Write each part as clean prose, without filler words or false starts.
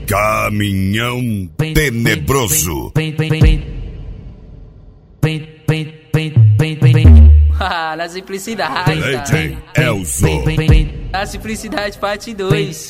Caminhão tenebroso. Na simplicidade, DJ Elzo. Na simplicidade parte 2.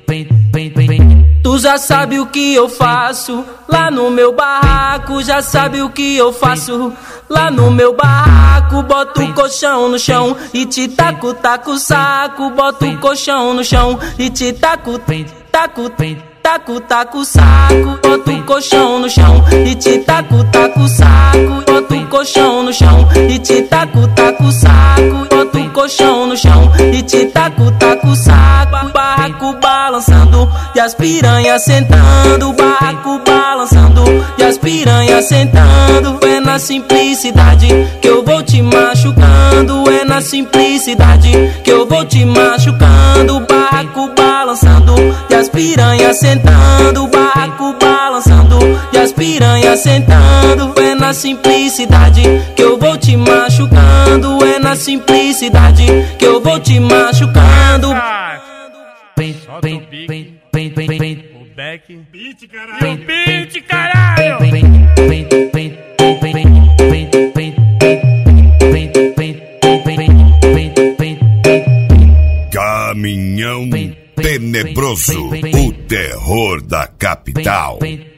Tu já sabe o que eu faço lá no meu barraco, já sabe o que eu faço lá no meu barraco. Boto o colchão no chão e te taco, taco o saco. Boto o colchão no chão e te taco, taco, taco, taco o saco. Boto o colchão no chão e te taco, taco o saco. Boto o colchão no chão e te taco, taco o saco. Boto o colchão no chão e te taco, taco o saco. Barraco balançando e as piranhas sentando. Barraco balançando e as piranhas sentando. É na simplicidade que eu vou te machucando. É na simplicidade que eu vou te machucando. Barraco balançando e as piranhas sentando. Barraco balançando e as piranhas sentando. É na simplicidade que eu vou te machucando. É na simplicidade que eu vou te machucando. Solta o pique, o back, beat caralho, beat caralho. Caminhão tenebroso, o terror da capital.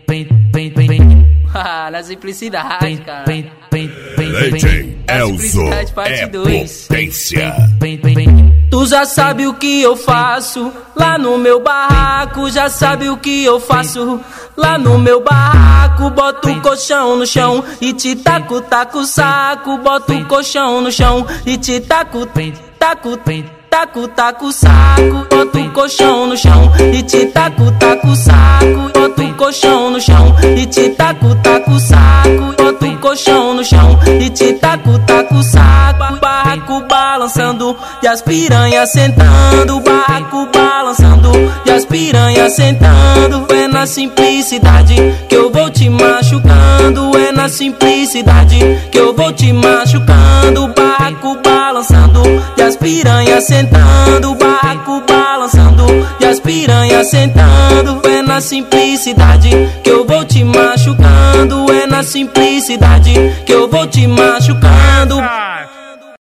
Na simplicidade, cara. DJ Elzo é potência. Tu já sabe o que eu faço lá no meu barraco, já sabe o que eu faço lá no meu barraco. Boto o colchão no chão e te taco, taco o saco. Boto o colchão no chão e te taco, taco, taco, taco o saco. Boto o colchão no chão e te taco, taco o saco. Boto o colchão no chão e te taco, taco o saco. Boto o colchão no chão e te taco, taco o saco. Barraco balançando e as piranhas sentando. Barraco balançando e as piranhas sentando. É na simplicidade que eu vou te machucando. É na simplicidade que eu vou te machucando. Barraco balançando e as piranhas sentando. Barraco balançando e as piranhas sentando. É na simplicidade que eu vou te machucando. É na simplicidade que eu vou te machucando.